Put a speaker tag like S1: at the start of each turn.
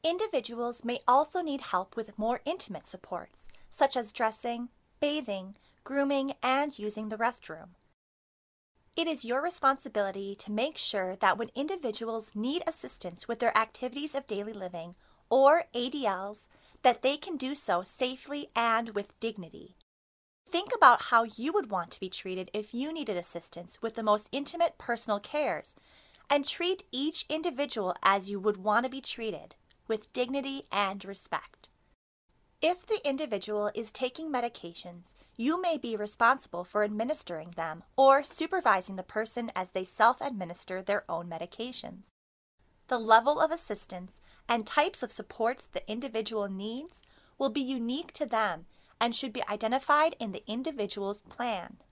S1: Individuals may also need help with more intimate supports, such as dressing, bathing, grooming, and using the restroom. It is your responsibility to make sure that when individuals need assistance with their activities of daily living, or ADLs, that they can do so safely and with dignity. Think about how you would want to be treated if you needed assistance with the most intimate personal cares, and treat each individual as you would want to be treated, with dignity and respect. If the individual is taking medications, you may be responsible for administering them or supervising the person as they self-administer their own medications. The level of assistance and types of supports the individual needs will be unique to them and should be identified in the individual's plan.